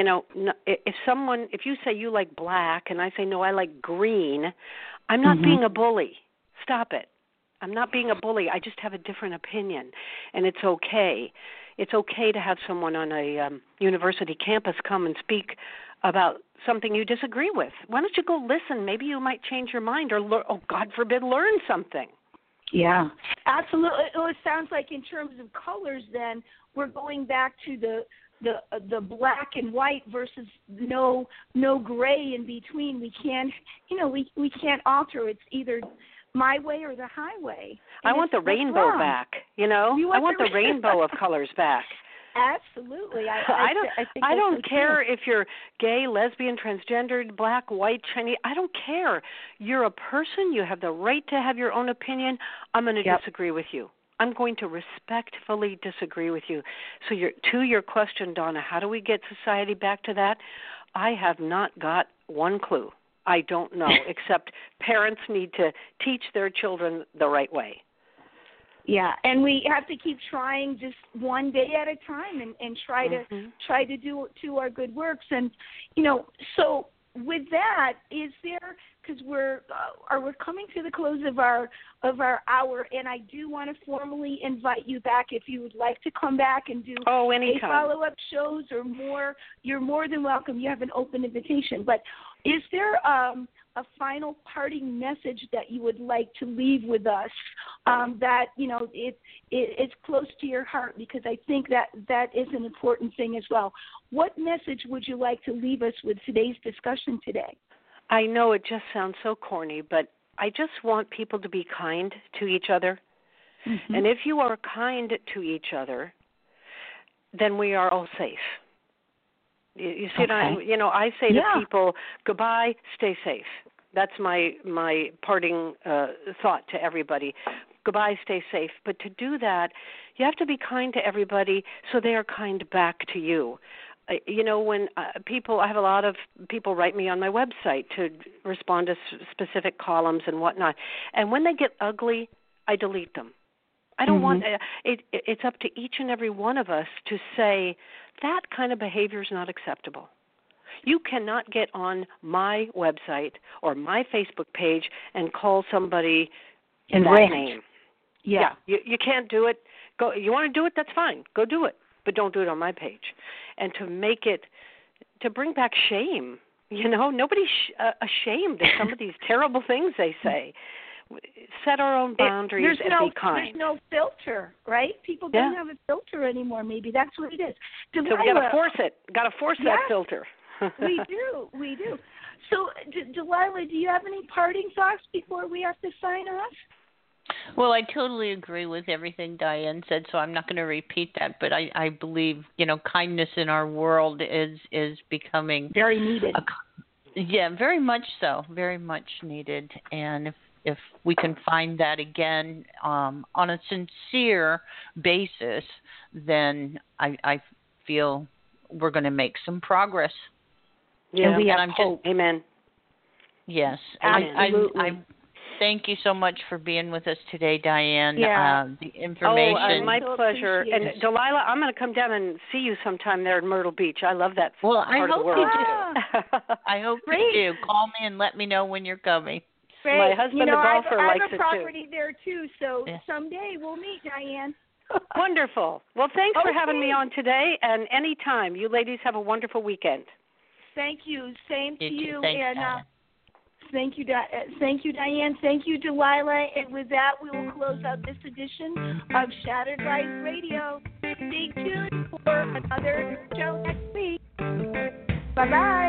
If you say you like black and I say, no, I like green, I'm not being a bully. Stop it. I'm not being a bully. I just have a different opinion, and it's okay. It's okay to have someone on a university campus come and speak about something you disagree with. Why don't you go listen? Maybe you might change your mind or, God forbid, learn something. Yeah, absolutely. It sounds like in terms of colors, then we're going back to the black and white versus no gray in between. We can't, we can't alter. It's either my way or the highway. I want the rainbow back. I want the rainbow of colors back. Absolutely. I don't care if you're gay, lesbian, transgendered, black, white, Chinese. I don't care. You're a person. You have the right to have your own opinion. I'm going to disagree with you. I'm going to respectfully disagree with you. So to your question, Donna, how do we get society back to that? I have not got one clue. I don't know, except parents need to teach their children the right way. Yeah, and we have to keep trying just one day at a time and try to do our good works. And so with that, is there, because we're coming to the close of our hour, and I do want to formally invite you back if you would like to come back and do anytime. follow-up shows or more. You're more than welcome. You have an open invitation. But Is there a final parting message that you would like to leave with us that, it's close to your heart? Because I think that is an important thing as well. What message would you like to leave us with today's discussion today? I know it just sounds so corny, but I just want people to be kind to each other. Mm-hmm. And if you are kind to each other, then we are all safe. You see, okay. I say to people, goodbye, stay safe. That's my parting thought to everybody. Goodbye, stay safe. But to do that, you have to be kind to everybody so they are kind back to you. When I have a lot of people write me on my website to respond to specific columns and whatnot. And when they get ugly, I delete them. I don't want it's up to each and every one of us to say that kind of behavior is not acceptable. You cannot get on my website or my Facebook page and call somebody in that name. Yeah. You can't do it. Go. You want to do it? That's fine. Go do it. But don't do it on my page. And to bring back shame. Nobody's ashamed of some of these terrible things they say. Set our own boundaries and be kind. There's no filter, right? People don't have a filter anymore. Maybe that's what it is. Delilah, so we got to force it. Got to force that filter. We do. So, Delilah, do you have any parting thoughts before we have to sign off? Well, I totally agree with everything Diane said, so I'm not going to repeat that. But I believe, kindness in our world is becoming very needed. Very much so, very much needed. And if we can find that again on a sincere basis, then I feel we're going to make some progress. Yeah, and we have hope. Amen. Yes. Absolutely. I thank you so much for being with us today, Diane. Yeah. The information. My pleasure. And Delilah, I'm going to come down and see you sometime there in Myrtle Beach. I love that part of the world. I hope you do. Call me and let me know when you're coming. Great. My husband, the golfer, likes it too. I have a property there too, so someday we'll meet, Diane. Wonderful. Well, thanks for having me on today, and anytime. You ladies have a wonderful weekend. Thank you. Same to you. Thanks, and Diane. Thank you, Diane. Thank you, Delilah. And with that, we will close out this edition of Shattered Life Radio. Stay tuned for another show next week. Bye-bye.